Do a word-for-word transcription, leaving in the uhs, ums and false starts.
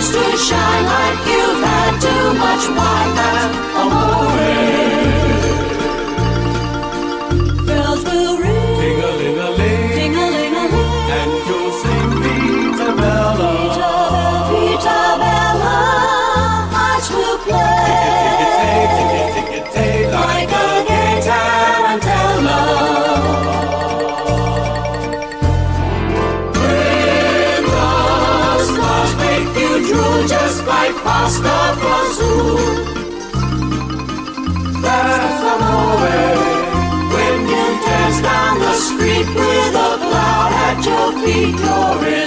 supposed to shine like you've had too much wine. That's amore. Bells will ring, Ting-a-ling-a-ling, ting-a-ling-a-ling, and you'll sing Vita Bella. Vita Bella, hearts will play Ticket-ticket-tay, like a gay tarantella. When the stars make you drool just like pasta fazool, that's amore. When you dance down the street with a cloud at your feet, you're in